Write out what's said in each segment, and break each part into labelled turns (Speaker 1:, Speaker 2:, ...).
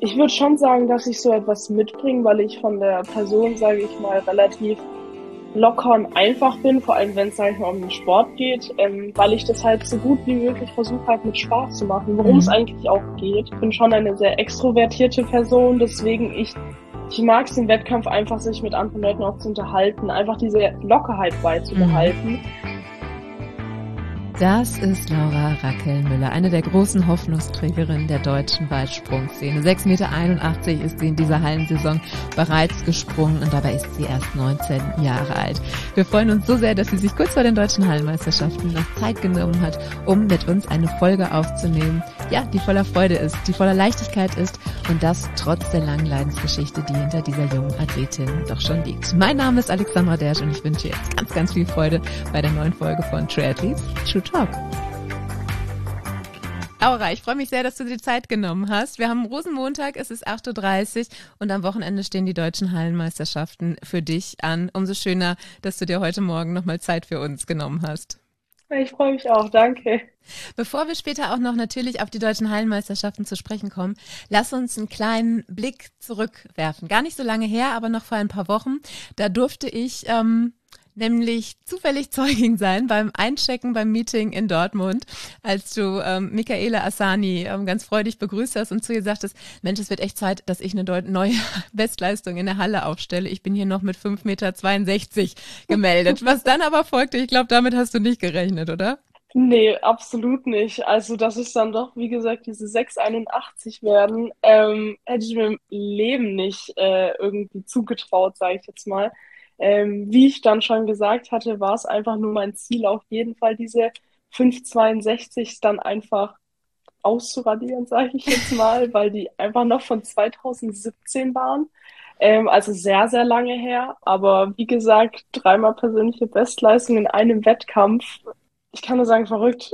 Speaker 1: Ich würde schon sagen, dass ich so etwas mitbringe, weil ich von der Person, sage ich mal, relativ locker und einfach bin, vor allem wenn es, sag ich mal, um den Sport geht, weil ich das halt so gut wie möglich versuche halt mit Spaß zu machen, worum es eigentlich auch geht. Ich bin schon eine sehr extrovertierte Person, deswegen ich mag es im Wettkampf einfach, sich mit anderen Leuten auch zu unterhalten, einfach diese Lockerheit beizubehalten.
Speaker 2: Das ist Laura Rackel-Müller, eine der großen Hoffnungsträgerinnen der deutschen Weitsprungszene. 6,81 Meter ist sie in dieser Hallensaison bereits gesprungen und dabei ist sie erst 19 Jahre alt. Wir freuen uns so sehr, dass sie sich kurz vor den deutschen Hallenmeisterschaften noch Zeit genommen hat, um mit uns eine Folge aufzunehmen, ja, die voller Freude ist, die voller Leichtigkeit ist und das trotz der langen Leidensgeschichte, die hinter dieser jungen Athletin doch schon liegt. Mein Name ist Alexandra Dersch und ich wünsche jetzt ganz, ganz viel Freude bei der neuen Folge von Triathletes True Talk. Laura, ich freue mich sehr, dass du dir Zeit genommen hast. Wir haben Rosenmontag, es ist 8:30 Uhr und am Wochenende stehen die deutschen Hallenmeisterschaften für dich an. Umso schöner, dass du dir heute Morgen nochmal Zeit für uns genommen hast.
Speaker 1: Ich freue mich auch, danke.
Speaker 2: Bevor wir später auch noch natürlich auf die deutschen Hallenmeisterschaften zu sprechen kommen, lass uns einen kleinen Blick zurückwerfen. Gar nicht so lange her, aber noch vor ein paar Wochen. Da durfte ich nämlich zufällig Zeugin sein beim Einchecken beim Meeting in Dortmund, als du Michaela Asani ganz freudig begrüßt hast und zu ihr sagtest, Mensch, es wird echt Zeit, dass ich eine neue Bestleistung in der Halle aufstelle. Ich bin hier noch mit 5,62 Meter gemeldet. Was dann aber folgte, ich glaube, damit hast du nicht gerechnet, oder?
Speaker 1: Nee, absolut nicht. Also, dass es dann doch, wie gesagt, diese 6,81 werden, hätte ich mir im Leben nicht irgendwie zugetraut, sage ich jetzt mal. Wie ich dann schon gesagt hatte, war es einfach nur mein Ziel, auf jeden Fall diese 5,62 dann einfach auszuradieren, sage ich jetzt mal, weil die einfach noch von 2017 waren. Also sehr, sehr lange her. Aber wie gesagt, 3-mal persönliche Bestleistung in einem Wettkampf. Ich kann nur sagen, verrückt.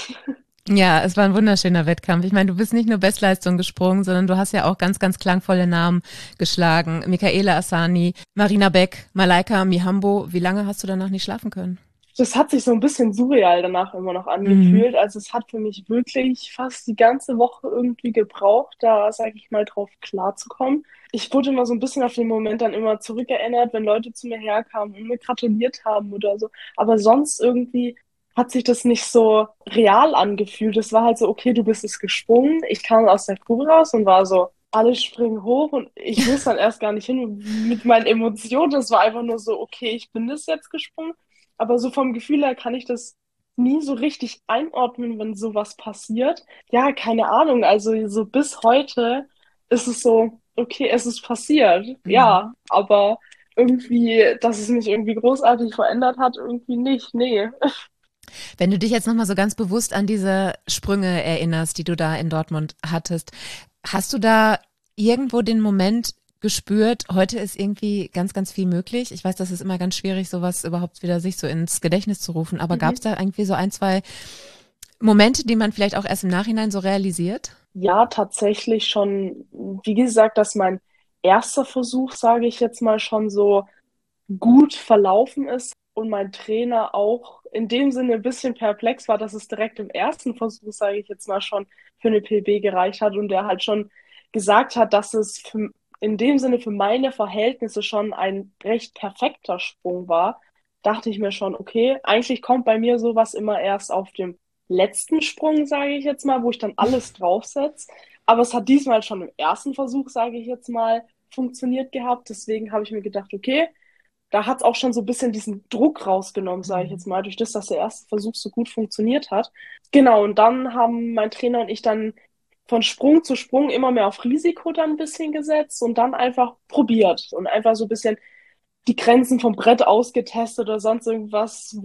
Speaker 2: Ja, es war ein wunderschöner Wettkampf. Ich meine, du bist nicht nur Bestleistung gesprungen, sondern du hast ja auch ganz, ganz klangvolle Namen geschlagen. Michaela Asani, Marina Beck, Malaika Mihambo. Wie lange hast du danach nicht schlafen können?
Speaker 1: Das hat sich so ein bisschen surreal danach immer noch angefühlt. Also es hat für mich wirklich fast die ganze Woche irgendwie gebraucht, da, sage ich mal, drauf klarzukommen. Ich wurde immer so ein bisschen auf den Moment dann immer zurückerinnert, wenn Leute zu mir herkamen und mir gratuliert haben oder so. Aber sonst irgendwie hat sich das nicht so real angefühlt. Es war halt so, okay, du bist es gesprungen. Ich kam aus der Crew raus und war so, alle springen hoch und ich wusste dann erst gar nicht hin mit meinen Emotionen. Es war einfach nur so, okay, ich bin das jetzt gesprungen. Aber so vom Gefühl her kann ich das nie so richtig einordnen, wenn sowas passiert. Ja, keine Ahnung. Also so bis heute ist es so, okay, es ist passiert. Ja, aber irgendwie, dass es mich irgendwie großartig verändert hat, irgendwie nicht. Nee.
Speaker 2: Wenn du dich jetzt nochmal so ganz bewusst an diese Sprünge erinnerst, die du da in Dortmund hattest, hast du da irgendwo den Moment gespürt, heute ist irgendwie ganz, ganz viel möglich? Ich weiß, das ist immer ganz schwierig, sowas überhaupt wieder sich so ins Gedächtnis zu rufen, aber gab es da irgendwie so 1, 2 Momente, die man vielleicht auch erst im Nachhinein so realisiert?
Speaker 1: Ja, tatsächlich schon, wie gesagt, dass mein erster Versuch, sage ich jetzt mal, schon so gut verlaufen ist und mein Trainer auch in dem Sinne ein bisschen perplex war, dass es direkt im ersten Versuch, sage ich jetzt mal, schon für eine PB gereicht hat und der halt schon gesagt hat, dass es in dem Sinne für meine Verhältnisse schon ein recht perfekter Sprung war, dachte ich mir schon, okay, eigentlich kommt bei mir sowas immer erst auf dem letzten Sprung, sage ich jetzt mal, wo ich dann alles draufsetze. Aber es hat diesmal schon im ersten Versuch, sage ich jetzt mal, funktioniert gehabt. Deswegen habe ich mir gedacht, okay, da hat es auch schon so ein bisschen diesen Druck rausgenommen, sage ich jetzt mal, durch das, dass der erste Versuch so gut funktioniert hat. Genau, und dann haben mein Trainer und ich dann von Sprung zu Sprung immer mehr auf Risiko dann ein bisschen gesetzt und dann einfach probiert und einfach so ein bisschen die Grenzen vom Brett ausgetestet oder sonst irgendwas,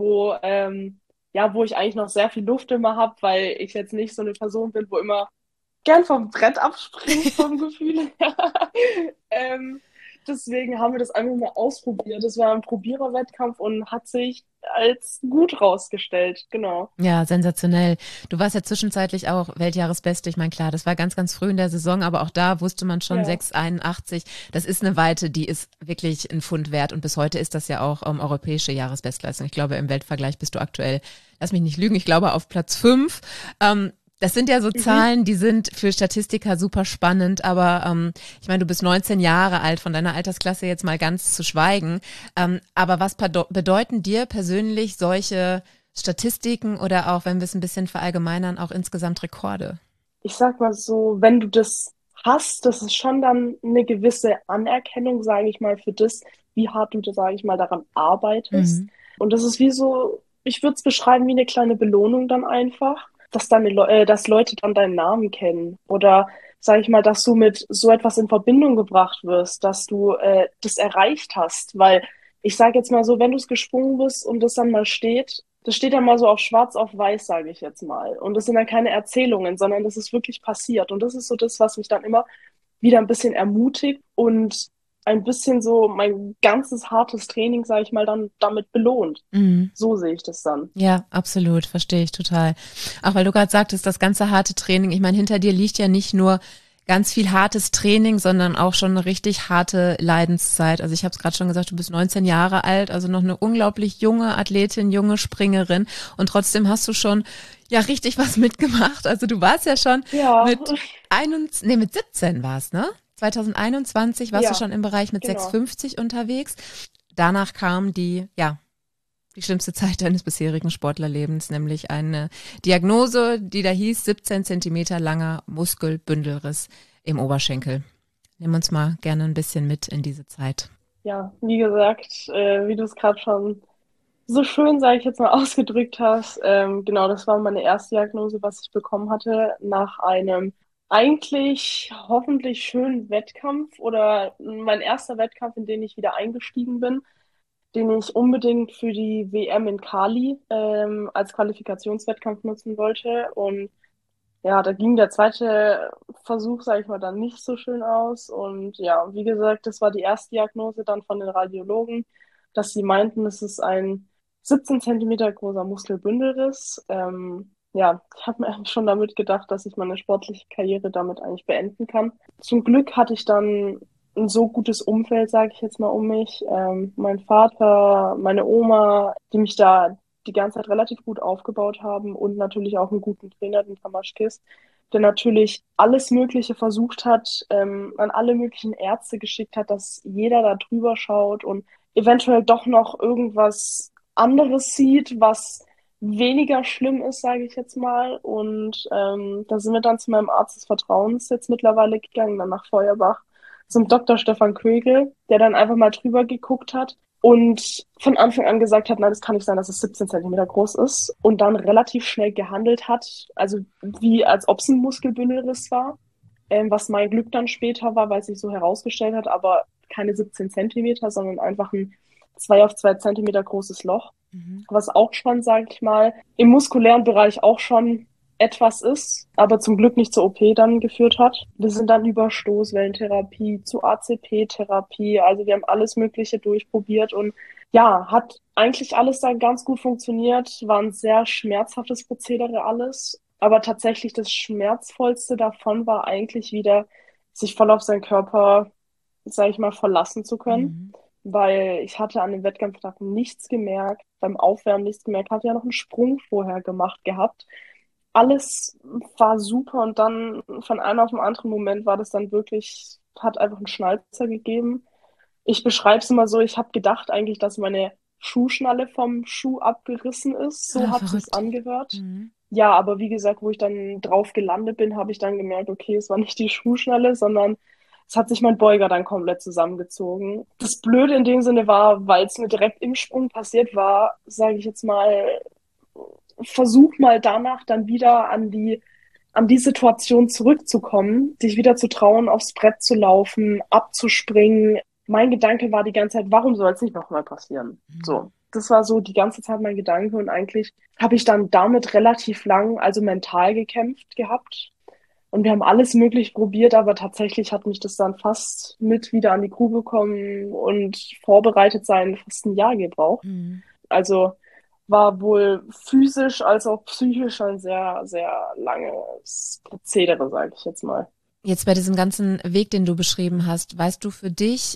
Speaker 1: wo ich eigentlich noch sehr viel Luft immer habe, weil ich jetzt nicht so eine Person bin, wo immer gern vom Brett abspringt vom Gefühl her. Deswegen haben wir das einfach mal ausprobiert. Das war ein Probiererwettkampf und hat sich als gut rausgestellt, genau.
Speaker 2: Ja, sensationell. Du warst ja zwischenzeitlich auch Weltjahresbeste. Ich meine, klar, das war ganz, ganz früh in der Saison, aber auch da wusste man schon, 6,81. Das ist eine Weite, die ist wirklich ein Pfund wert und bis heute ist das ja auch europäische Jahresbestleistung. Ich glaube, im Weltvergleich bist du aktuell, lass mich nicht lügen, ich glaube auf Platz 5. Das sind ja so Zahlen, die sind für Statistiker super spannend, aber ich meine, du bist 19 Jahre alt, von deiner Altersklasse jetzt mal ganz zu schweigen. Aber was bedeuten dir persönlich solche Statistiken oder auch, wenn wir es ein bisschen verallgemeinern, auch insgesamt Rekorde?
Speaker 1: Ich sag mal so, wenn du das hast, das ist schon dann eine gewisse Anerkennung, sage ich mal, für das, wie hart du, sage ich mal, daran arbeitest.
Speaker 2: Mhm.
Speaker 1: Und das ist wie so, ich würde es beschreiben wie eine kleine Belohnung dann einfach, dass dass Leute dann deinen Namen kennen oder sage ich mal, dass du mit so etwas in Verbindung gebracht wirst, dass du das erreicht hast, weil ich sage jetzt mal so, wenn du es gesprungen bist und das dann mal steht, das steht dann mal so auf schwarz auf weiß, sage ich jetzt mal. Und das sind dann keine Erzählungen, sondern das ist wirklich passiert. Und das ist so das, was mich dann immer wieder ein bisschen ermutigt und ein bisschen so mein ganzes hartes Training, sage ich mal, dann damit belohnt.
Speaker 2: Mhm.
Speaker 1: So sehe ich das dann.
Speaker 2: Ja, absolut, verstehe ich total. Auch weil du gerade sagtest, das ganze harte Training, ich meine, hinter dir liegt ja nicht nur ganz viel hartes Training, sondern auch schon eine richtig harte Leidenszeit. Also ich habe es gerade schon gesagt, du bist 19 Jahre alt, also noch eine unglaublich junge Athletin, junge Springerin und trotzdem hast du schon ja richtig was mitgemacht. Also du warst ja schon
Speaker 1: Ja,
Speaker 2: mit 17 warst, ne? 2021 warst du
Speaker 1: ja,
Speaker 2: schon im Bereich mit
Speaker 1: genau.
Speaker 2: 6,50 unterwegs. Danach kam die schlimmste Zeit deines bisherigen Sportlerlebens, nämlich eine Diagnose, die da hieß 17 Zentimeter langer Muskelbündelriss im Oberschenkel. Nimm uns mal gerne ein bisschen mit in diese Zeit.
Speaker 1: Ja, wie gesagt, wie du es gerade schon so schön, sage ich jetzt mal, ausgedrückt hast. Genau, das war meine erste Diagnose, was ich bekommen hatte nach einem eigentlich hoffentlich schönen Wettkampf oder mein erster Wettkampf, in den ich wieder eingestiegen bin, den ich unbedingt für die WM in Cali als Qualifikationswettkampf nutzen wollte. Und ja, da ging der zweite Versuch, sage ich mal, dann nicht so schön aus. Und ja, wie gesagt, das war die erste Diagnose dann von den Radiologen, dass sie meinten, es ist ein 17 Zentimeter großer Muskelbündelriss. Ja, ich habe mir eigentlich schon damit gedacht, dass ich meine sportliche Karriere damit eigentlich beenden kann. Zum Glück hatte ich dann ein so gutes Umfeld, sage ich jetzt mal, um mich. Mein Vater, meine Oma, die mich da die ganze Zeit relativ gut aufgebaut haben und natürlich auch einen guten Trainer, den Tamaschkis, der natürlich alles Mögliche versucht hat, an alle möglichen Ärzte geschickt hat, dass jeder da drüber schaut und eventuell doch noch irgendwas anderes sieht, was weniger schlimm ist, sage ich jetzt mal. Und da sind wir dann zu meinem Arzt des Vertrauens jetzt mittlerweile gegangen, dann nach Feuerbach, zum Dr. Stefan Kögel, der dann einfach mal drüber geguckt hat und von Anfang an gesagt hat, nein, das kann nicht sein, dass es 17 Zentimeter groß ist und dann relativ schnell gehandelt hat, also wie als ob es ein Muskelbündelriss war, was mein Glück dann später war, weil es sich so herausgestellt hat, aber keine 17 Zentimeter, sondern einfach ein 2 auf 2 Zentimeter großes Loch,
Speaker 2: Mhm.
Speaker 1: was auch schon, sage ich mal, im muskulären Bereich auch schon etwas ist, aber zum Glück nicht zur OP dann geführt hat. Wir sind dann über Stoßwellentherapie zu ACP-Therapie, also wir haben alles Mögliche durchprobiert und ja, hat eigentlich alles dann ganz gut funktioniert, war ein sehr schmerzhaftes Prozedere alles, aber tatsächlich das Schmerzvollste davon war eigentlich wieder, sich voll auf seinen Körper, sage ich mal, verlassen zu können,
Speaker 2: Mhm.
Speaker 1: weil ich hatte an dem Wettkampftag nichts gemerkt, beim Aufwärmen nichts gemerkt, hatte ja noch einen Sprung vorher gemacht gehabt. Alles war super und dann von einem auf den anderen Moment war das dann wirklich, hat einfach einen Schnalzer gegeben. Ich beschreibe es immer so, ich habe gedacht eigentlich, dass meine Schuhschnalle vom Schuh abgerissen ist. So
Speaker 2: Ah,
Speaker 1: hat sich's
Speaker 2: verrückt.
Speaker 1: angehört.
Speaker 2: Mhm.
Speaker 1: Ja, aber wie gesagt, wo ich dann drauf gelandet bin, habe ich dann gemerkt, okay, es war nicht die Schuhschnalle, sondern es hat sich mein Beuger dann komplett zusammengezogen. Das Blöde in dem Sinne war, weil es mir direkt im Sprung passiert war, sage ich jetzt mal, versuch mal danach dann wieder an die Situation zurückzukommen, dich wieder zu trauen, aufs Brett zu laufen, abzuspringen. Mein Gedanke war die ganze Zeit, warum soll es nicht nochmal passieren?
Speaker 2: Mhm.
Speaker 1: So, das war so die ganze Zeit mein Gedanke und eigentlich habe ich dann damit relativ lang, also mental gekämpft gehabt. Und wir haben alles möglich probiert, aber tatsächlich hat mich das dann fast mit wieder an die Grube kommen und vorbereitet sein fast ein Jahr gebraucht.
Speaker 2: Mhm.
Speaker 1: Also war wohl physisch als auch psychisch ein sehr, sehr langes Prozedere, sage ich jetzt mal.
Speaker 2: Jetzt bei diesem ganzen Weg, den du beschrieben hast, weißt du für dich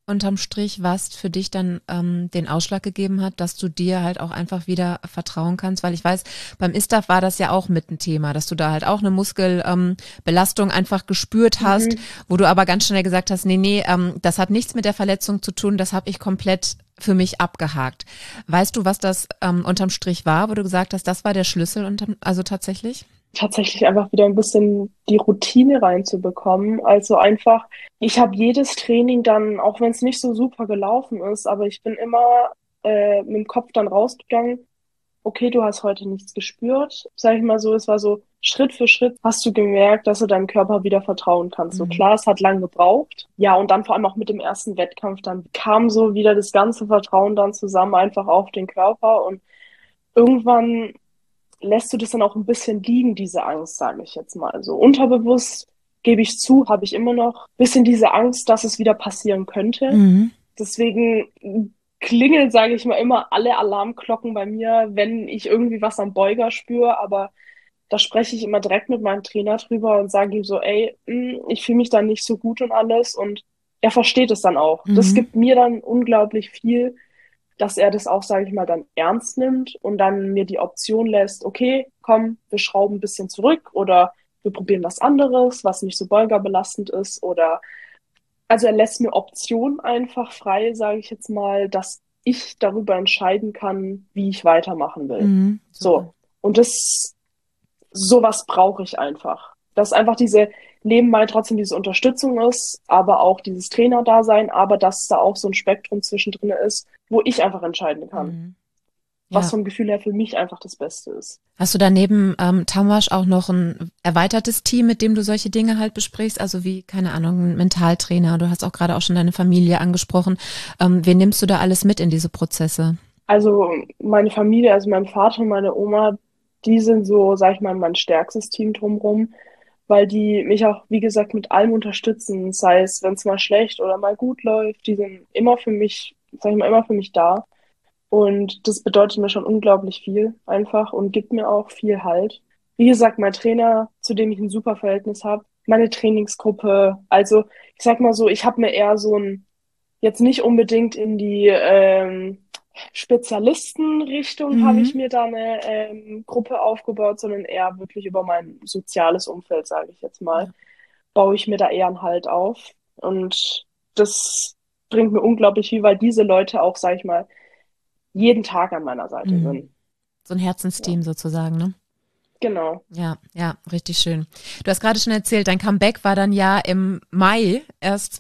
Speaker 2: unterm Strich, was für dich dann den Ausschlag gegeben hat, dass du dir halt auch einfach wieder vertrauen kannst? Weil ich weiß, beim ISTAF war das ja auch mit ein Thema, dass du da halt auch eine Muskelbelastung einfach gespürt hast, wo du aber ganz schnell gesagt hast, nee, das hat nichts mit der Verletzung zu tun, das habe ich komplett für mich abgehakt. Weißt du, was das unterm Strich war, wo du gesagt hast, das war der Schlüssel also tatsächlich?
Speaker 1: Tatsächlich einfach wieder ein bisschen die Routine reinzubekommen. Also einfach, ich habe jedes Training dann, auch wenn es nicht so super gelaufen ist, aber ich bin immer mit dem Kopf dann rausgegangen, okay, du hast heute nichts gespürt. Sag ich mal so, es war so Schritt für Schritt hast du gemerkt, dass du deinem Körper wieder vertrauen kannst. So
Speaker 2: Mhm.
Speaker 1: klar, es hat lang gebraucht. Ja, und dann vor allem auch mit dem ersten Wettkampf, dann kam so wieder das ganze Vertrauen dann zusammen einfach auf den Körper und irgendwann lässt du das dann auch ein bisschen liegen, diese Angst, sage ich jetzt mal. Also unterbewusst, gebe ich zu, habe ich immer noch ein bisschen diese Angst, dass es wieder passieren könnte.
Speaker 2: Mhm.
Speaker 1: Deswegen klingeln, sage ich mal, immer alle Alarmglocken bei mir, wenn ich irgendwie was am Beuger spüre. Aber da spreche ich immer direkt mit meinem Trainer drüber und sage ihm so, ey, ich fühle mich da nicht so gut und alles. Und er versteht es dann auch. Das
Speaker 2: Mhm.
Speaker 1: gibt mir dann unglaublich viel, dass er das auch, sage ich mal, dann ernst nimmt und dann mir die Option lässt, okay, komm, wir schrauben ein bisschen zurück oder wir probieren was anderes, was nicht so beugerbelastend ist oder also er lässt mir Optionen einfach frei, sage ich jetzt mal, dass ich darüber entscheiden kann, wie ich weitermachen will.
Speaker 2: Mhm. Super.
Speaker 1: So. Und sowas brauche ich einfach. Dass einfach diese nebenbei trotzdem diese Unterstützung ist, aber auch dieses Trainerdasein, aber dass da auch so ein Spektrum zwischendrin ist, wo ich einfach entscheiden kann,
Speaker 2: Mhm.
Speaker 1: was
Speaker 2: Ja.
Speaker 1: vom Gefühl her für mich einfach das Beste ist.
Speaker 2: Hast du daneben Tamasch auch noch ein erweitertes Team, mit dem du solche Dinge halt besprichst? Also wie, keine Ahnung, ein Mentaltrainer, du hast auch gerade auch schon deine Familie angesprochen. Wen nimmst du da alles mit in diese Prozesse?
Speaker 1: Also meine Familie, also mein Vater und meine Oma, die sind so, sag ich mal, mein stärkstes Team drumherum, weil die mich auch, wie gesagt, mit allem unterstützen, sei es, wenn es mal schlecht oder mal gut läuft, die sind immer für mich, sag ich mal, immer für mich da. Und das bedeutet mir schon unglaublich viel einfach und gibt mir auch viel Halt. Wie gesagt, mein Trainer, zu dem ich ein super Verhältnis habe, meine Trainingsgruppe, also ich sag mal so, ich habe mir eher so ein, jetzt nicht unbedingt in die Spezialistenrichtung habe ich
Speaker 2: Mhm.
Speaker 1: mir da eine Gruppe aufgebaut, sondern eher wirklich über mein soziales Umfeld, sage ich jetzt mal,
Speaker 2: Ja.
Speaker 1: baue ich mir da eher einen Halt auf. Und das bringt mir unglaublich viel, weil diese Leute auch, sage ich mal, jeden Tag an meiner Seite
Speaker 2: Mhm.
Speaker 1: sind.
Speaker 2: So ein
Speaker 1: Ja,
Speaker 2: Herzensteam sozusagen, ne?
Speaker 1: genau.
Speaker 2: Ja, ja, richtig schön. Du hast gerade schon erzählt, dein Comeback war dann ja im Mai erst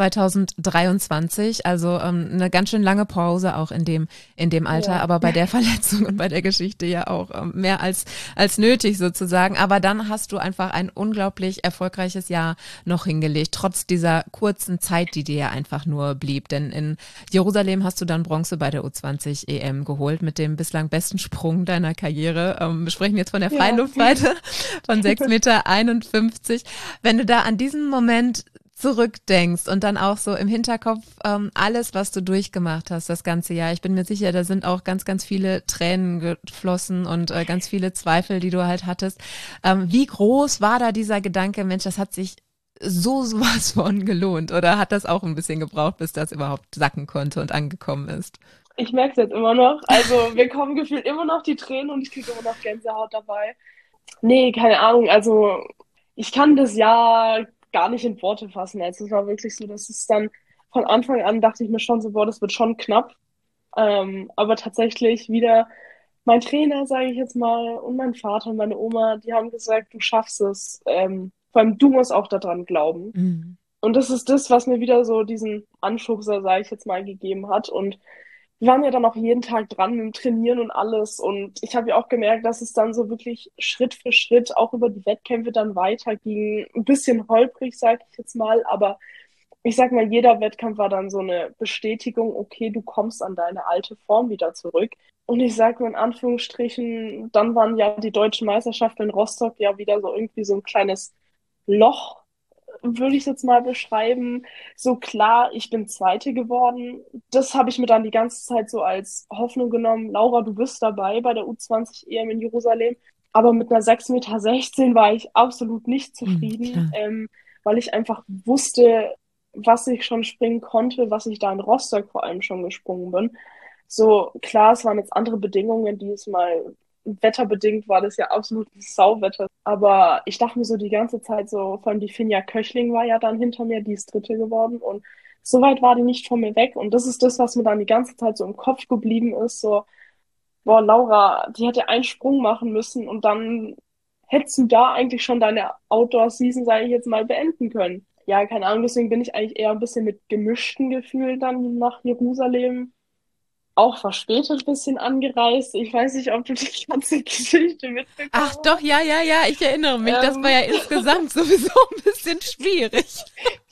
Speaker 2: 2023, also eine ganz schön lange Pause auch in dem Alter,
Speaker 1: Ja.
Speaker 2: aber bei der Verletzung und bei der Geschichte ja auch mehr als nötig sozusagen. Aber dann hast du einfach ein unglaublich erfolgreiches Jahr noch hingelegt, trotz dieser kurzen Zeit, die dir ja einfach nur blieb. Denn in Jerusalem hast du dann Bronze bei der U20 EM geholt mit dem bislang besten Sprung deiner Karriere. Wir sprechen jetzt von der
Speaker 1: Ja.
Speaker 2: Freiluftweite von 6,51 Meter. Wenn du da an diesen Moment zurückdenkst und dann auch so im Hinterkopf alles, was du durchgemacht hast das ganze Jahr. Ich bin mir sicher, da sind auch ganz, ganz viele Tränen geflossen und ganz viele Zweifel, die du halt hattest. Wie groß war da dieser Gedanke, Mensch, das hat sich sowas von gelohnt oder hat das auch ein bisschen gebraucht, bis das überhaupt sacken konnte und angekommen ist?
Speaker 1: Ich merke es jetzt immer noch. Also mir kommen gefühlt immer noch die Tränen und ich kriege immer noch Gänsehaut dabei. Nee, keine Ahnung. Also ich kann das ja gar nicht in Worte fassen. Also es war wirklich so, dass es dann von Anfang an dachte ich mir schon so, boah, das wird schon knapp. Aber tatsächlich wieder mein Trainer, sage ich jetzt mal, und mein Vater und meine Oma, die haben gesagt, du schaffst es. Vor allem du musst auch daran glauben.
Speaker 2: Mhm.
Speaker 1: Und das ist das, was mir wieder so diesen Anschubser, sage ich jetzt mal, gegeben hat. Und wir waren ja dann auch jeden Tag dran mit dem Trainieren und alles. Und ich habe ja auch gemerkt, dass es dann so wirklich Schritt für Schritt auch über die Wettkämpfe dann weiterging. Ein bisschen holprig, sage ich jetzt mal, aber ich sag mal, jeder Wettkampf war dann so eine Bestätigung, okay, du kommst an deine alte Form wieder zurück. Und ich sage mal in Anführungsstrichen, dann waren ja die deutschen Meisterschaften in Rostock ja wieder so irgendwie so ein kleines Loch, würde ich jetzt mal beschreiben. So klar, ich bin Zweite geworden. Das habe ich mir dann die ganze Zeit so als Hoffnung genommen. Laura, du bist dabei bei der U20 EM in Jerusalem. Aber mit einer 6,16 Meter war ich absolut nicht
Speaker 2: Mhm,
Speaker 1: zufrieden,
Speaker 2: klar.
Speaker 1: weil ich einfach wusste, was ich schon springen konnte, was ich da in Rostock vor allem schon gesprungen bin. So, klar, es waren jetzt andere Bedingungen diesmal. Wetterbedingt war das ja absolut ein Sauwetter. Aber ich dachte mir so die ganze Zeit so, vor allem die Finja Köchling war ja dann hinter mir, die ist Dritte geworden. Und so weit war die nicht von mir weg. Und das ist das, was mir dann die ganze Zeit so im Kopf geblieben ist. So, boah, Laura, die hätte einen Sprung machen müssen und dann hättest du da eigentlich schon deine Outdoor-Season, sage ich jetzt mal, beenden können. Ja, keine Ahnung, deswegen bin ich eigentlich eher ein bisschen mit gemischten Gefühlen dann nach Jerusalem auch verspätet ein bisschen angereist. Ich weiß nicht, ob du die ganze Geschichte mitbekommen
Speaker 2: Ach doch,
Speaker 1: hast.
Speaker 2: ja, ja, ja, ich erinnere mich. Das war ja insgesamt sowieso ein bisschen schwierig.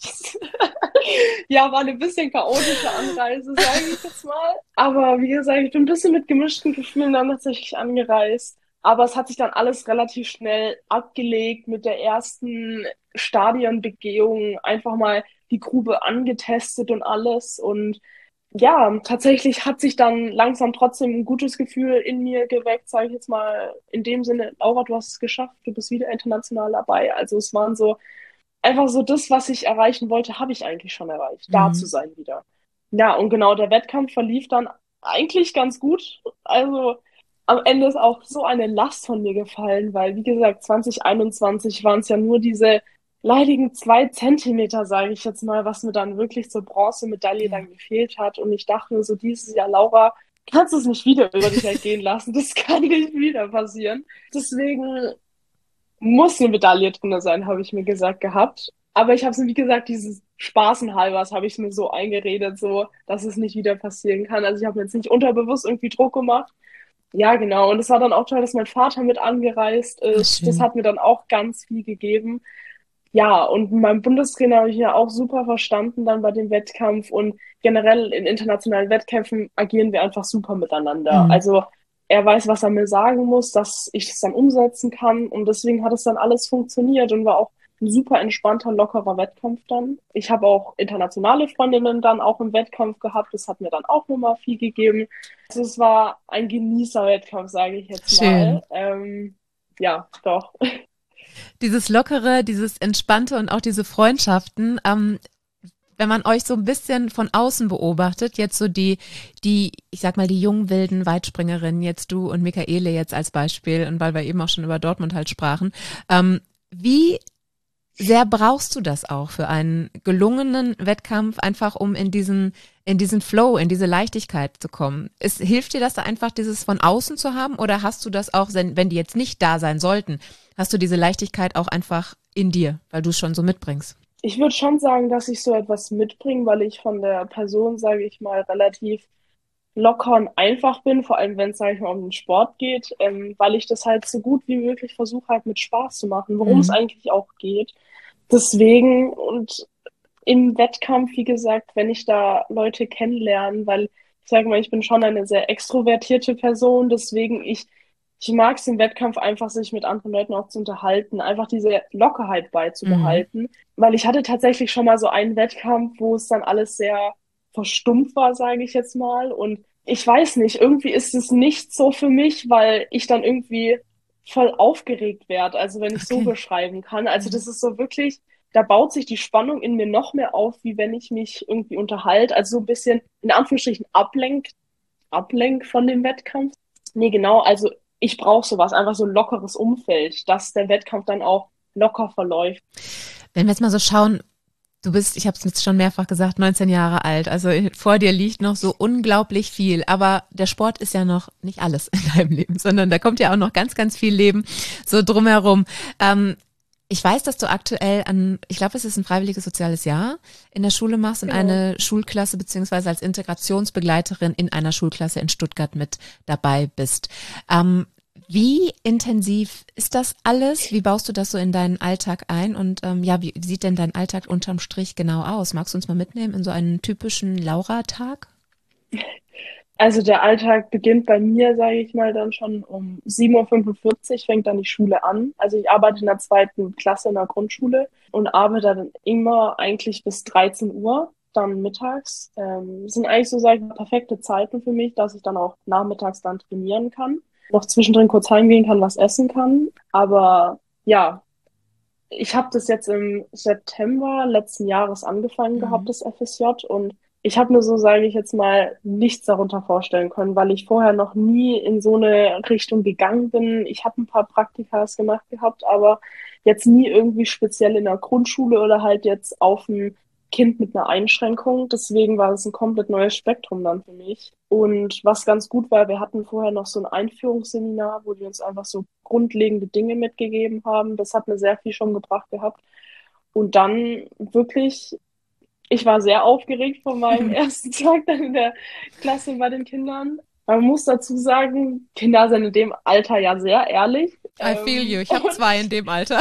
Speaker 1: Ja, war eine bisschen chaotische Anreise, sage ich jetzt mal. Aber wie gesagt, ich bin ein bisschen mit gemischten Gefühlen dann tatsächlich angereist. Aber es hat sich dann alles relativ schnell abgelegt mit der ersten Stadionbegehung. Einfach mal die Grube angetestet und alles. Und ja, tatsächlich hat sich dann langsam trotzdem ein gutes Gefühl in mir geweckt, sage ich jetzt mal. In dem Sinne, Laura, du hast es geschafft, du bist wieder international dabei. Also es waren so einfach so das, was ich erreichen wollte, habe ich eigentlich schon erreicht, da zu
Speaker 2: Mhm.
Speaker 1: sein wieder. Ja, und genau, der Wettkampf verlief dann eigentlich ganz gut. Also am Ende ist auch so eine Last von mir gefallen, weil, wie gesagt, 2021 waren es ja nur diese leidigen 2 Zentimeter, sage ich jetzt mal, was mir dann wirklich zur Bronzemedaille
Speaker 2: Ja.
Speaker 1: dann gefehlt hat. Und ich dachte mir so dieses Jahr, Laura, kannst du es nicht wieder über dich ergehen lassen? Das kann nicht wieder passieren. Deswegen muss eine Medaille drin sein, habe ich mir gesagt gehabt. Aber ich habe es, wie gesagt, dieses Spaßenhalbers habe ich es mir so eingeredet, so, dass es nicht wieder passieren kann. Also ich habe mir jetzt nicht unterbewusst irgendwie Druck gemacht. Ja, genau. Und es war dann auch toll, dass mein Vater mit angereist
Speaker 2: Ach,
Speaker 1: ist. Das
Speaker 2: schön.
Speaker 1: hat mir dann auch ganz viel gegeben. Ja, und mit meinem Bundestrainer habe ich ja auch super verstanden dann bei dem Wettkampf und generell in internationalen Wettkämpfen agieren wir einfach super miteinander.
Speaker 2: Mhm.
Speaker 1: Also er weiß, was er mir sagen muss, dass ich es dann umsetzen kann und deswegen hat es dann alles funktioniert und war auch ein super entspannter, lockerer Wettkampf dann. Ich habe auch internationale Freundinnen dann auch im Wettkampf gehabt, das hat mir dann auch nochmal viel gegeben. Also es war ein Genießerwettkampf, sage ich jetzt
Speaker 2: Schön.
Speaker 1: mal. Ja, doch.
Speaker 2: Dieses Lockere, dieses Entspannte und auch diese Freundschaften, wenn man euch so ein bisschen von außen beobachtet, jetzt so ich sag mal, die jungen wilden Weitspringerinnen, jetzt du und Michaele jetzt als Beispiel, und weil wir eben auch schon über Dortmund halt sprachen, wie sehr brauchst du das auch für einen gelungenen Wettkampf, einfach um in diesen Flow, in diese Leichtigkeit zu kommen? Hilft dir das da einfach, dieses von außen zu haben, oder hast du das auch, wenn die jetzt nicht da sein sollten, hast du diese Leichtigkeit auch einfach in dir, weil du es schon so mitbringst?
Speaker 1: Ich würde schon sagen, dass ich so etwas mitbringe, weil ich von der Person, sage ich mal, relativ locker und einfach bin, vor allem wenn es, sage ich mal, um den Sport geht, weil ich das halt so gut wie möglich versuche halt mit Spaß zu machen, worum es
Speaker 2: Mhm.
Speaker 1: eigentlich auch geht. Deswegen und im Wettkampf, wie gesagt, wenn ich da Leute kennenlerne, weil ich sage mal, ich bin schon eine sehr extrovertierte Person, deswegen ich mag es im Wettkampf einfach, sich mit anderen Leuten auch zu unterhalten, einfach diese Lockerheit
Speaker 2: Mhm.
Speaker 1: beizubehalten, weil ich hatte tatsächlich schon mal so einen Wettkampf, wo es dann alles sehr verstummt war, sage ich jetzt mal, und ich weiß nicht, irgendwie ist es nicht so für mich, weil ich dann irgendwie voll aufgeregt werde, also wenn ich so
Speaker 2: Okay.
Speaker 1: beschreiben kann. Also
Speaker 2: Ja.
Speaker 1: das ist so wirklich, da baut sich die Spannung in mir noch mehr auf, wie wenn ich mich irgendwie unterhalte. Also so ein bisschen in Anführungsstrichen ablenk von dem Wettkampf. Nee, genau, also ich brauche sowas, einfach so ein lockeres Umfeld, dass der Wettkampf dann auch locker verläuft.
Speaker 2: Wenn wir jetzt mal so schauen, du bist, ich habe es jetzt schon mehrfach gesagt, 19 Jahre alt. Also vor dir liegt noch so unglaublich viel. Aber der Sport ist ja noch nicht alles in deinem Leben, sondern da kommt ja auch noch ganz, ganz viel Leben so drumherum. Ich weiß, dass du aktuell ich glaube, es ist ein freiwilliges soziales Jahr in der Schule machst und
Speaker 1: Genau.
Speaker 2: eine Schulklasse beziehungsweise als Integrationsbegleiterin in einer Schulklasse in Stuttgart mit dabei bist. Wie intensiv ist das alles? Wie baust du das so in deinen Alltag ein? Und ja, wie sieht denn dein Alltag unterm Strich genau aus? Magst du uns mal mitnehmen in so einen typischen Laura-Tag?
Speaker 1: Also der Alltag beginnt bei mir, sage ich mal, dann schon um 7:45 Uhr fängt dann die Schule an. Also ich arbeite in der zweiten Klasse in der Grundschule und arbeite dann immer eigentlich bis 13 Uhr, dann mittags. Sind eigentlich so, sage ich mal, perfekte Zeiten für mich, dass ich dann auch nachmittags dann trainieren kann. Noch zwischendrin kurz heimgehen kann, was essen kann. Aber ja, Ich habe das jetzt im September letzten Jahres angefangen gehabt,
Speaker 2: Mhm.
Speaker 1: das FSJ, und ich habe mir so, sage ich jetzt mal, nichts darunter vorstellen können, weil ich vorher noch nie in so eine Richtung gegangen bin. Ich habe ein paar Praktikas gemacht gehabt, aber jetzt nie irgendwie speziell in der Grundschule oder halt jetzt auf ein Kind mit einer Einschränkung. Deswegen war es ein komplett neues Spektrum dann für mich. Und was ganz gut war, wir hatten vorher noch so ein Einführungsseminar, wo die uns einfach so grundlegende Dinge mitgegeben haben. Das hat mir sehr viel schon gebracht gehabt. Und dann wirklich, ich war sehr aufgeregt von meinem ersten Tag dann in der Klasse bei den Kindern. Man muss dazu sagen, Kinder sind in dem Alter ja sehr ehrlich.
Speaker 2: I feel you. Ich habe
Speaker 1: Und
Speaker 2: 2 in dem Alter.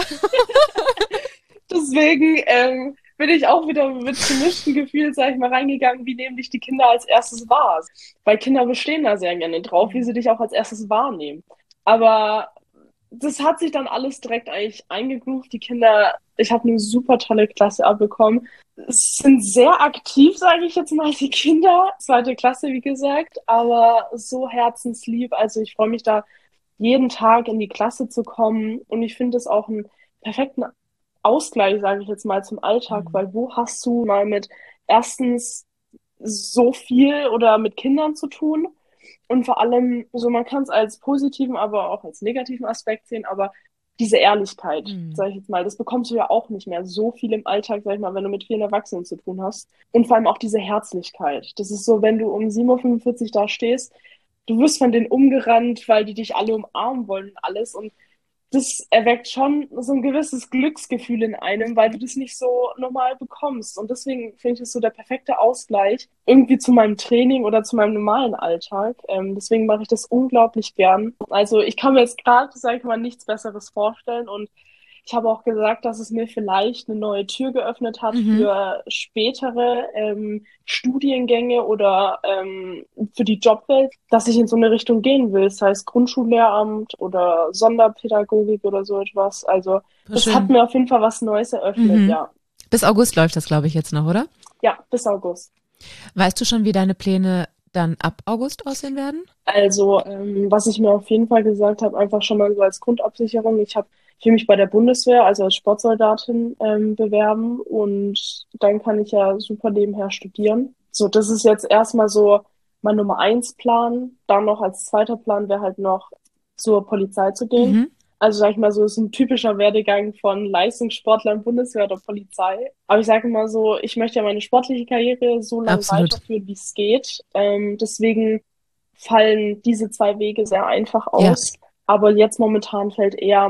Speaker 1: deswegen bin ich auch wieder mit gemischten Gefühlen, sag ich mal, reingegangen, wie nehmen dich die Kinder als erstes wahr. Weil Kinder bestehen da sehr gerne drauf, wie sie dich auch als erstes wahrnehmen. Aber das hat sich dann alles direkt eigentlich eingegroovt. Die Kinder, ich habe eine super tolle Klasse abbekommen. Es sind sehr aktiv, sage ich jetzt mal, die Kinder. Zweite Klasse, wie gesagt, aber so herzenslieb. Also ich freue mich da jeden Tag in die Klasse zu kommen. Und ich finde es auch einen perfekten Ausgleich, sage ich jetzt mal, zum Alltag,
Speaker 2: Mhm.
Speaker 1: weil wo hast du mal mit erstens so viel oder mit Kindern zu tun? Und vor allem, so man kann es als positiven, aber auch als negativen Aspekt sehen, aber diese Ehrlichkeit,
Speaker 2: Mhm.
Speaker 1: sage ich jetzt mal, das bekommst du ja auch nicht mehr so viel im Alltag, sag ich mal, wenn du mit vielen Erwachsenen zu tun hast. Und vor allem auch diese Herzlichkeit. Das ist so, wenn du um 7:45 Uhr da stehst, du wirst von denen umgerannt, weil die dich alle umarmen wollen und alles. Und das erweckt schon so ein gewisses Glücksgefühl in einem, weil du das nicht so normal bekommst. Und deswegen finde ich es so der perfekte Ausgleich irgendwie zu meinem Training oder zu meinem normalen Alltag. Deswegen mache ich das unglaublich gern. Also ich kann mir jetzt gerade, sage ich mal, nichts Besseres vorstellen, und ich habe auch gesagt, dass es mir vielleicht eine neue Tür geöffnet hat
Speaker 2: Mhm.
Speaker 1: für spätere Studiengänge oder für die Jobwelt, dass ich in so eine Richtung gehen will. Das heißt Grundschullehramt oder Sonderpädagogik oder so etwas. Also
Speaker 2: Voll
Speaker 1: das hat
Speaker 2: schön.
Speaker 1: mir auf jeden Fall was Neues eröffnet,
Speaker 2: Mhm.
Speaker 1: ja.
Speaker 2: Bis August läuft das, glaube ich, jetzt noch, oder?
Speaker 1: Ja, bis August.
Speaker 2: Weißt du schon, wie deine Pläne dann ab August aussehen werden?
Speaker 1: Also, was ich mir auf jeden Fall gesagt habe, einfach schon mal so als Grundabsicherung, ich will mich bei der Bundeswehr, also als Sportsoldatin, bewerben, und dann kann ich ja super nebenher studieren. So, das ist jetzt erstmal so mein Nummer eins Plan. Dann noch als zweiter Plan wäre halt noch zur Polizei zu gehen.
Speaker 2: Mhm.
Speaker 1: Also sag ich mal so, ist ein typischer Werdegang von Leistungssportlern, Bundeswehr oder Polizei. Aber ich sage mal so, ich möchte ja meine sportliche Karriere so lange
Speaker 2: Absolut.
Speaker 1: weiterführen, wie es geht. Deswegen fallen diese zwei Wege sehr einfach
Speaker 2: Ja.
Speaker 1: aus. Aber jetzt momentan fällt eher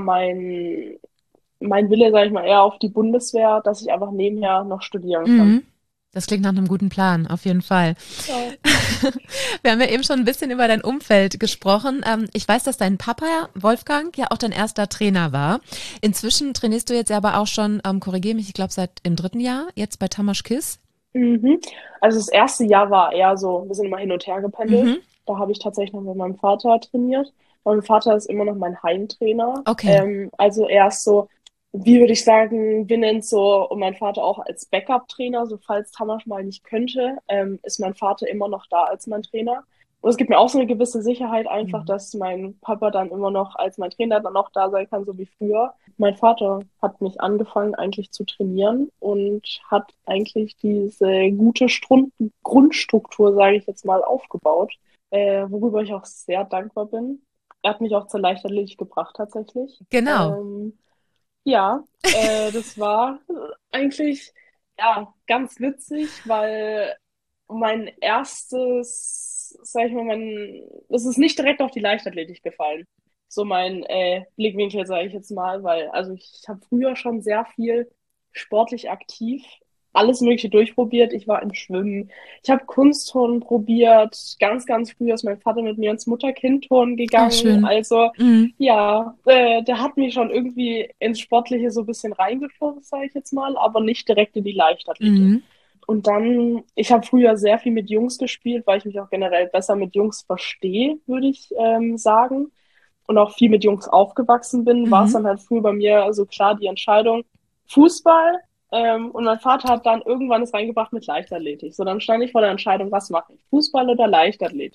Speaker 1: mein Wille, sage ich mal, eher auf die Bundeswehr, dass ich einfach nebenher noch studieren kann.
Speaker 2: Mhm. Das klingt nach einem guten Plan, auf jeden Fall.
Speaker 1: Ja.
Speaker 2: Wir haben ja eben schon ein bisschen über dein Umfeld gesprochen. Ich weiß, dass dein Papa, Wolfgang, ja auch dein erster Trainer war. Inzwischen trainierst du jetzt aber auch schon, korrigiere mich, ich glaube seit im 3. Jahr, jetzt bei Tamas Kiss.
Speaker 1: Mhm. Also das erste Jahr war eher so, wir sind immer hin und her gependelt.
Speaker 2: Mhm.
Speaker 1: Da habe ich tatsächlich noch mit meinem Vater trainiert. Mein Vater ist immer noch mein Heimtrainer.
Speaker 2: Okay.
Speaker 1: Also er ist so, wie würde ich sagen, wir nennen es so, und mein Vater auch als Backup-Trainer, so falls Tamas mal nicht könnte, ist mein Vater immer noch da als mein Trainer. Und es gibt mir auch so eine gewisse Sicherheit einfach,
Speaker 2: Mhm.
Speaker 1: dass mein Papa dann immer noch als mein Trainer dann auch da sein kann, so wie früher. Mein Vater hat mich angefangen eigentlich zu trainieren und hat eigentlich diese gute Grundstruktur, sage ich jetzt mal, aufgebaut, worüber ich auch sehr dankbar bin. Er hat mich auch zur Leichtathletik gebracht tatsächlich.
Speaker 2: Genau.
Speaker 1: Ja, das war eigentlich ja ganz witzig, weil mein erstes, sag ich mal, es ist nicht direkt auf die Leichtathletik gefallen. So mein Blickwinkel, sage ich jetzt mal, weil also ich habe früher schon sehr viel sportlich aktiv alles Mögliche durchprobiert. Ich war im Schwimmen, ich habe Kunstturnen probiert. Ganz früh ist mein Vater mit mir ins Mutter-Kind-Turnen
Speaker 2: Ach,
Speaker 1: gegangen.
Speaker 2: schön.
Speaker 1: Also
Speaker 2: Mhm.
Speaker 1: ja, der hat mich schon irgendwie ins Sportliche so ein bisschen reingeschubst, sage ich jetzt mal, aber nicht direkt in die Leichtathletik.
Speaker 2: Mhm.
Speaker 1: Und dann, ich habe früher sehr viel mit Jungs gespielt, weil ich mich auch generell besser mit Jungs verstehe, würde ich sagen. Und auch viel mit Jungs aufgewachsen bin, war es
Speaker 2: Mhm.
Speaker 1: dann halt früh bei mir so klar die Entscheidung, Fußball. Und mein Vater hat dann irgendwann es reingebracht mit Leichtathletik. So, dann stand ich vor der Entscheidung, was mache ich? Fußball oder Leichtathletik?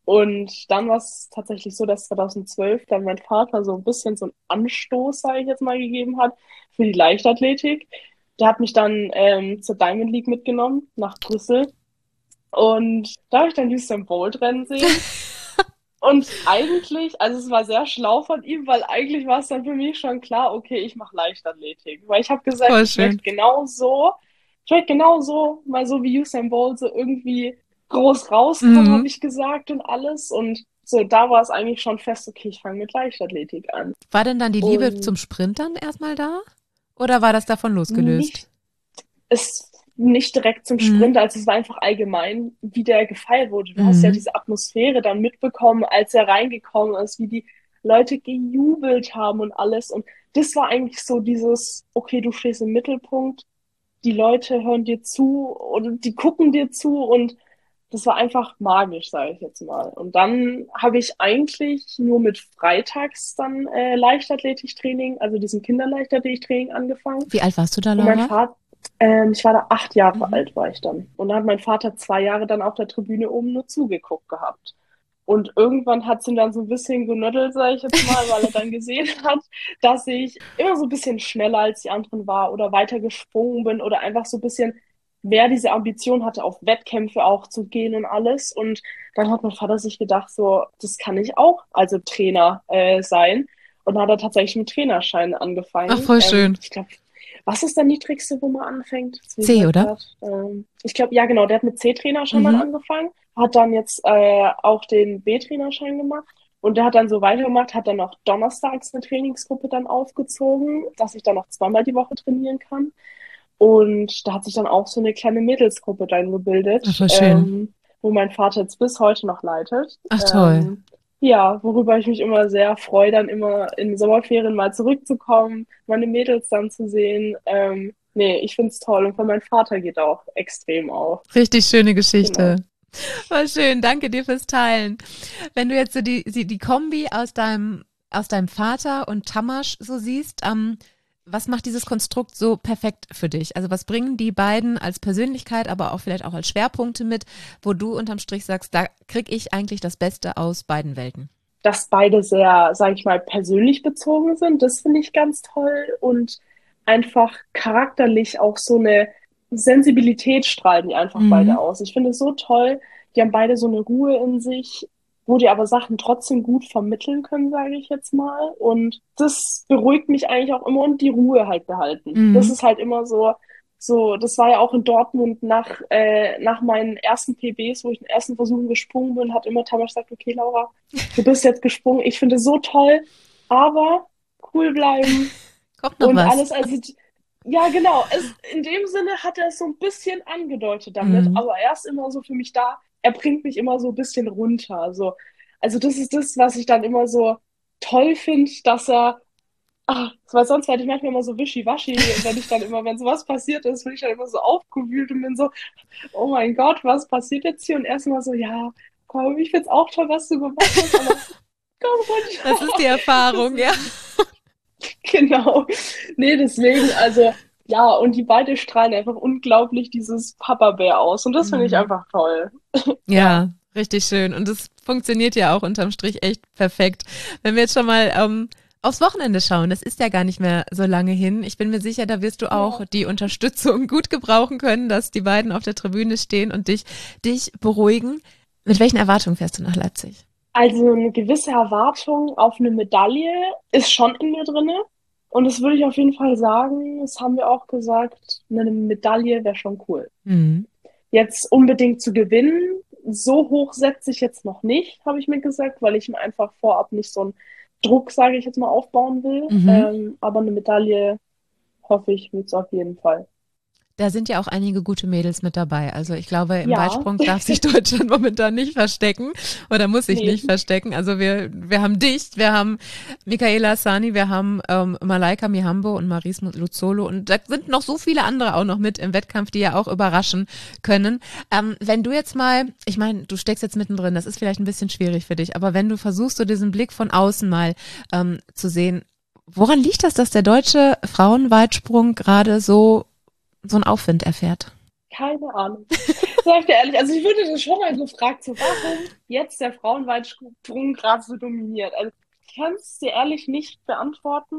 Speaker 1: Und dann war es tatsächlich so, dass 2012 dann mein Vater so ein bisschen so einen Anstoß, sage ich jetzt mal, gegeben hat für die Leichtathletik. Der hat mich dann zur Diamond League mitgenommen nach Brüssel. Und da habe ich dann Usain Bolt rennen sehen. Und eigentlich, also es war sehr schlau von ihm, weil eigentlich war es dann für mich schon klar, okay, ich mache Leichtathletik. Weil ich habe gesagt,
Speaker 2: Voll schön.
Speaker 1: Ich möchte genau so, mal so wie Usain Bolt, so irgendwie groß rauskommen, habe
Speaker 2: Mhm.
Speaker 1: ich gesagt und alles. Und so, da war es eigentlich schon fest, okay, ich fange mit Leichtathletik an.
Speaker 2: War denn dann die Liebe zum
Speaker 1: Und
Speaker 2: Sprint dann erstmal da? Oder war das davon losgelöst?
Speaker 1: nicht ist nicht direkt zum
Speaker 2: Mhm.
Speaker 1: Sprint, also es war einfach allgemein, wie der gefeiert wurde. Du hast ja
Speaker 2: Mhm.
Speaker 1: diese Atmosphäre dann mitbekommen, als er reingekommen ist, wie die Leute gejubelt haben und alles. Und das war eigentlich so dieses, okay, du stehst im Mittelpunkt, die Leute hören dir zu und die gucken dir zu und das war einfach magisch, sage ich jetzt mal. Und dann habe ich eigentlich nur mit freitags dann Leichtathletiktraining, also diesem Kinderleichtathletiktraining angefangen.
Speaker 2: Wie alt warst du da,
Speaker 1: Und mein
Speaker 2: Laura?
Speaker 1: Vater, ich war da 8 Jahre
Speaker 2: Mhm.
Speaker 1: alt, war ich dann. Und da hat mein Vater 2 Jahre dann auf der Tribüne oben nur zugeguckt gehabt. Und irgendwann hat es ihn dann so ein bisschen genöttelt, sage ich jetzt mal, weil er dann gesehen hat, dass ich immer so ein bisschen schneller als die anderen war oder weiter gesprungen bin oder einfach so ein bisschen mehr diese Ambition hatte, auf Wettkämpfe auch zu gehen und alles. Und dann hat mein Vater sich gedacht, so, das kann ich auch, also Trainer sein. Und dann hat er tatsächlich mit Trainerschein
Speaker 2: Ach,
Speaker 1: angefangen.
Speaker 2: voll schön.
Speaker 1: Ich glaube, was ist der niedrigste, wo man anfängt? Das will ich
Speaker 2: C,
Speaker 1: mal
Speaker 2: oder?
Speaker 1: grad, ich glaube, ja, genau, der hat mit C-Trainerschein dann
Speaker 2: Mhm.
Speaker 1: angefangen, hat dann jetzt auch den B-Trainerschein gemacht und der hat dann so weitergemacht, hat dann noch donnerstags eine Trainingsgruppe dann aufgezogen, dass ich dann noch zweimal die Woche trainieren kann. Und da hat sich dann auch so eine kleine Mädelsgruppe dann
Speaker 2: Ach,
Speaker 1: gebildet,
Speaker 2: voll schön.
Speaker 1: wo mein Vater jetzt bis heute noch leitet.
Speaker 2: Ach, toll.
Speaker 1: Ja, worüber ich mich immer sehr freue, dann immer in Sommerferien mal zurückzukommen, meine Mädels dann zu sehen. Nee, ich find's toll und von meinem Vater geht auch extrem auf.
Speaker 2: Richtig schöne Geschichte.
Speaker 1: Genau.
Speaker 2: Voll schön. Danke dir fürs Teilen. Wenn du jetzt so die Kombi aus deinem Vater und Tamasch so siehst, was macht dieses Konstrukt so perfekt für dich? Also was bringen die beiden als Persönlichkeit, aber auch vielleicht auch als Schwerpunkte mit, wo du unterm Strich sagst, da krieg ich eigentlich das Beste aus beiden Welten?
Speaker 1: Dass beide sehr, sage ich mal, persönlich bezogen sind, das finde ich ganz toll und einfach charakterlich auch so eine Sensibilität strahlen die einfach beide
Speaker 2: Mhm.
Speaker 1: aus. Ich finde es so toll, die haben beide so eine Ruhe in sich, wo die aber Sachen trotzdem gut vermitteln können, sage ich jetzt mal. Und das beruhigt mich eigentlich auch immer und die Ruhe halt behalten. Das
Speaker 2: Mhm.
Speaker 1: ist halt immer so, so, das war ja auch in Dortmund nach meinen ersten PBs, wo ich den ersten Versuchen gesprungen bin, hat immer Tamas gesagt, okay, Laura, du bist jetzt gesprungen. Ich finde es so toll, aber cool bleiben
Speaker 2: Kommt noch
Speaker 1: und
Speaker 2: was.
Speaker 1: alles. Also, ja, genau. In dem Sinne hat er es so ein bisschen angedeutet damit,
Speaker 2: Mhm.
Speaker 1: aber er ist immer so für mich da. Er bringt mich immer so ein bisschen runter. Also das ist das, was ich dann immer so toll finde, dass er, weil sonst werde ich manchmal immer so wischiwaschi, wenn sowas passiert ist, bin ich dann immer so aufgewühlt und bin so, oh mein Gott, was passiert jetzt hier? Und erstmal so, ja, komm, ich find's auch toll, was du gemacht hast, aber komm
Speaker 2: Das ist die
Speaker 1: runter.
Speaker 2: Erfahrung, ja.
Speaker 1: Deswegen, genau. Nee, deswegen, also, ja, und die beide strahlen einfach unglaublich dieses Papa-Bär aus. Und das finde ich
Speaker 2: Mhm.
Speaker 1: einfach toll. Ja.
Speaker 2: Ja, richtig schön. Und das funktioniert ja auch unterm Strich echt perfekt. Wenn wir jetzt schon mal aufs Wochenende schauen, das ist ja gar nicht mehr so lange hin. Ich bin mir sicher, da wirst du auch
Speaker 1: Ja.
Speaker 2: die Unterstützung gut gebrauchen können, dass die beiden auf der Tribüne stehen und dich beruhigen. Mit welchen Erwartungen fährst du nach Leipzig?
Speaker 1: Also eine gewisse Erwartung auf eine Medaille ist schon in mir drinne. Und das würde ich auf jeden Fall sagen, das haben wir auch gesagt, eine Medaille wäre schon cool.
Speaker 2: Mhm.
Speaker 1: Jetzt unbedingt zu gewinnen, so hoch setze ich jetzt noch nicht, habe ich mir gesagt, weil ich mir einfach vorab nicht so einen Druck, sage ich jetzt mal, aufbauen will.
Speaker 2: Mhm.
Speaker 1: Aber eine Medaille hoffe ich, wird es auf jeden Fall.
Speaker 2: Da sind ja auch einige gute Mädels mit dabei. Also ich glaube, im
Speaker 1: Ja,
Speaker 2: Weitsprung darf sich Deutschland momentan nicht verstecken oder muss sich
Speaker 1: nee,
Speaker 2: nicht verstecken. Also wir haben dich, wir haben Michaela Sani, wir haben Malaika Mihambo und Maris Luzzolo und da sind noch so viele andere auch noch mit im Wettkampf, die ja auch überraschen können. Wenn du jetzt mal, ich meine, du steckst jetzt mittendrin, das ist vielleicht ein bisschen schwierig für dich, aber wenn du versuchst, so diesen Blick von außen mal zu sehen, woran liegt das, dass der deutsche Frauenweitsprung gerade so einen Aufwind erfährt?
Speaker 1: Keine Ahnung. Sag ich dir ehrlich, also ich würde das schon mal gefragt, so warum jetzt der Frauenweitsprung gerade so dominiert. Also ich kann es dir ehrlich nicht beantworten.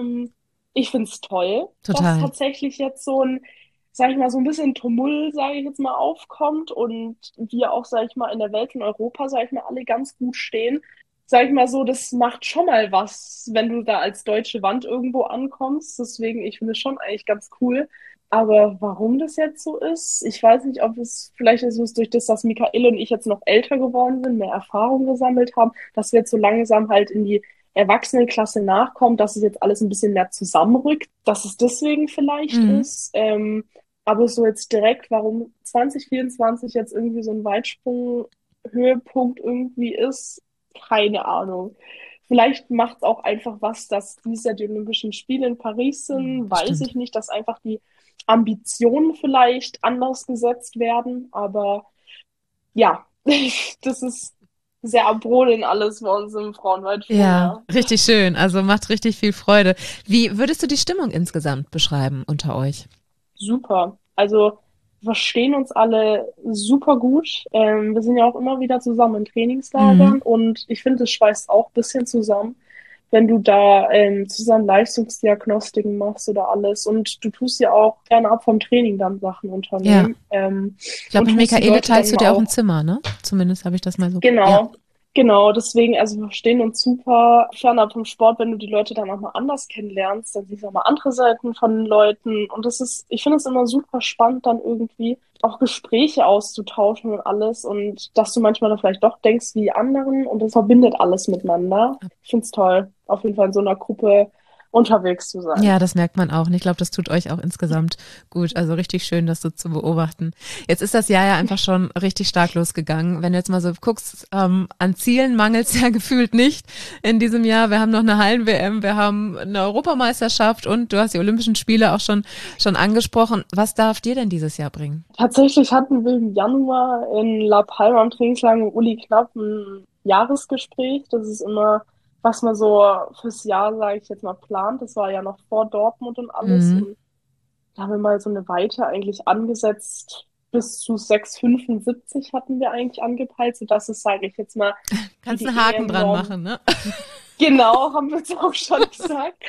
Speaker 1: Ich finde es toll, dass
Speaker 2: Total.
Speaker 1: tatsächlich jetzt so ein, sag ich mal, so ein bisschen Tumult, sage ich jetzt mal, aufkommt und wir auch, sag ich mal, in der Welt und Europa, sag ich mal, alle ganz gut stehen. Sag ich mal so, das macht schon mal was, wenn du da als deutsche Wand irgendwo ankommst. Deswegen, ich finde es schon eigentlich ganz cool. Aber warum das jetzt so ist, ich weiß nicht, ob es vielleicht ist es durch das, dass Michael und ich jetzt noch älter geworden sind, mehr Erfahrung gesammelt haben, dass wir jetzt so langsam halt in die Erwachsenenklasse nachkommen, dass es jetzt alles ein bisschen mehr zusammenrückt, dass es deswegen vielleicht
Speaker 2: Mhm.
Speaker 1: ist. Aber so jetzt direkt, warum 2024 jetzt irgendwie so ein Weitsprung-Höhepunkt irgendwie ist, keine Ahnung. Vielleicht macht es auch einfach was, dass dies ja die Olympischen Spiele in Paris sind, weiß
Speaker 2: Bestimmt.
Speaker 1: ich nicht, dass einfach die Ambitionen vielleicht anders gesetzt werden, aber ja, das ist sehr am Brodeln alles bei uns im Frauenweitsprung,
Speaker 2: Ja,
Speaker 1: ja.
Speaker 2: richtig schön. Also macht richtig viel Freude. Wie würdest du die Stimmung insgesamt beschreiben unter euch?
Speaker 1: Super. Also wir verstehen uns alle super gut. Wir sind ja auch immer wieder zusammen in
Speaker 2: Mhm.
Speaker 1: Trainingslagern und ich finde, es schweißt auch ein bisschen zusammen, wenn du da zusammen Leistungsdiagnostiken machst oder alles. Und du tust ja auch gerne ab vom Training dann Sachen
Speaker 2: Ja.
Speaker 1: unternehmen
Speaker 2: Ich glaube,
Speaker 1: und
Speaker 2: mit
Speaker 1: tust die
Speaker 2: Michaele
Speaker 1: Leute
Speaker 2: teilst
Speaker 1: dann
Speaker 2: du
Speaker 1: mal
Speaker 2: dir auch ein
Speaker 1: auch
Speaker 2: Zimmer, ne? Zumindest habe ich das mal so. Ja.
Speaker 1: genau, genau. Deswegen, also wir verstehen uns super. Fernab vom Sport, wenn du die Leute dann auch mal anders kennenlernst, dann siehst du auch mal andere Seiten von den Leuten. Und das ist, ich finde es immer super spannend, dann irgendwie auch Gespräche auszutauschen und alles. Und dass du manchmal dann vielleicht doch denkst wie die anderen und das verbindet alles miteinander. Ich finde es toll, auf jeden Fall in so einer Gruppe unterwegs zu sein.
Speaker 2: Ja, das merkt man auch. Und ich glaube, das tut euch auch insgesamt gut. Also richtig schön, das so zu beobachten. Jetzt ist das Jahr ja einfach schon richtig stark losgegangen. Wenn du jetzt mal so guckst, an Zielen mangelt es ja gefühlt nicht in diesem Jahr. Wir haben noch eine Hallen-WM, wir haben eine Europameisterschaft und du hast die Olympischen Spiele auch schon angesprochen. Was darf dir denn dieses Jahr bringen?
Speaker 1: Tatsächlich hatten wir im Januar in La Palma am Trainingslager mit Uli Knapp ein Jahresgespräch. Das ist immer, was man so fürs Jahr, sage ich jetzt mal, plant. Das war ja noch vor Dortmund und alles.
Speaker 2: Mhm.
Speaker 1: Und da haben wir mal so eine Weite eigentlich angesetzt. Bis zu 6,75 hatten wir eigentlich angepeilt, sodass es, sage ich jetzt mal, wie
Speaker 2: Kannst
Speaker 1: die
Speaker 2: einen Haken dran
Speaker 1: EM-Norm.
Speaker 2: machen, ne?
Speaker 1: Genau, haben wir jetzt auch schon gesagt.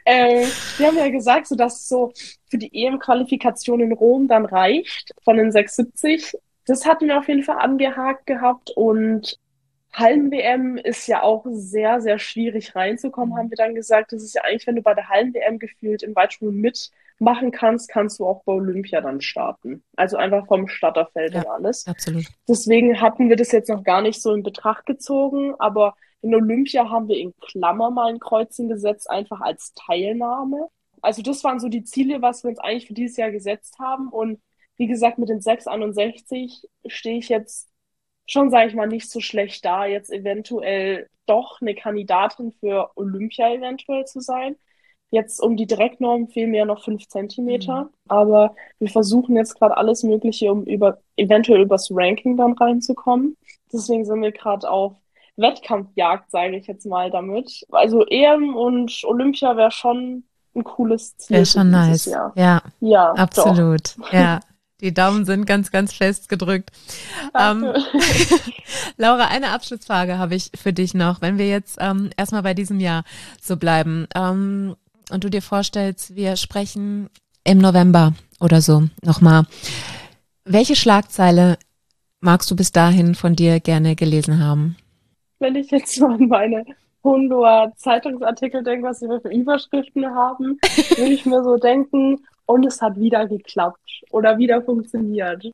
Speaker 1: Wir haben ja gesagt, so dass so für die EM-Qualifikation in Rom dann reicht von den 6,70. Das hatten wir auf jeden Fall angehakt gehabt und Hallen-WM ist ja auch sehr, sehr schwierig reinzukommen, haben wir dann gesagt. Das ist ja eigentlich, wenn du bei der Hallen-WM gefühlt im Weitsprung mitmachen kannst, kannst du auch bei Olympia dann starten. Also einfach vom Starterfeld
Speaker 2: Ja,
Speaker 1: und alles.
Speaker 2: absolut.
Speaker 1: Deswegen hatten wir das jetzt noch gar nicht so in Betracht gezogen, aber in Olympia haben wir in Klammer mal ein Kreuzchen gesetzt, einfach als Teilnahme. Also das waren so die Ziele, was wir uns eigentlich für dieses Jahr gesetzt haben. Und wie gesagt, mit den 6,61 stehe ich jetzt schon, sage ich mal, nicht so schlecht da, jetzt eventuell doch eine Kandidatin für Olympia eventuell zu sein. Jetzt um die Direktnorm fehlen mir ja noch 5 Zentimeter, aber wir versuchen jetzt gerade alles Mögliche, um eventuell übers Ranking dann reinzukommen. Deswegen sind wir gerade auf Wettkampfjagd, sage ich jetzt mal damit. Also EM und Olympia wäre schon ein cooles
Speaker 2: Wäre
Speaker 1: Ziel für
Speaker 2: schon
Speaker 1: dieses
Speaker 2: nice.
Speaker 1: Jahr.
Speaker 2: Ja,
Speaker 1: Ja, doch.
Speaker 2: absolut. Ja. Die Daumen sind ganz, ganz fest gedrückt.
Speaker 1: Danke.
Speaker 2: Ähm, Laura, eine Abschlussfrage habe ich für dich noch. Wenn wir jetzt erstmal bei diesem Jahr so bleiben und du dir vorstellst, wir sprechen im November oder so nochmal. Welche Schlagzeile magst du bis dahin von dir gerne gelesen haben?
Speaker 1: Wenn ich jetzt so an meine Hondoa Zeitungsartikel denke, was wir für Überschriften haben, würde ich mir so denken, und es hat wieder geklappt oder wieder funktioniert.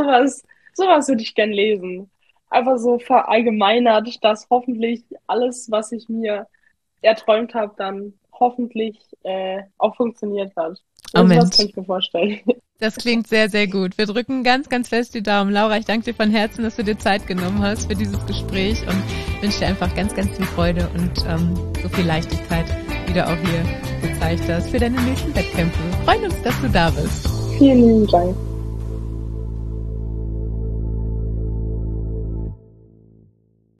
Speaker 1: Sowas würde ich gern lesen. Einfach so verallgemeinert, dass hoffentlich alles, was ich mir erträumt habe, dann hoffentlich auch funktioniert hat.
Speaker 2: Oh
Speaker 1: Also was
Speaker 2: Mensch,
Speaker 1: kann ich mir vorstellen?
Speaker 2: das klingt sehr, sehr gut. Wir drücken ganz, ganz fest die Daumen. Laura, ich danke dir von Herzen, dass du dir Zeit genommen hast für dieses Gespräch und wünsche dir einfach ganz, ganz viel Freude und so viel Leichtigkeit, wie du auch hier gezeigt hast, für deine nächsten Wettkämpfe. Wir freuen uns, dass du da bist.
Speaker 1: Vielen lieben Dank.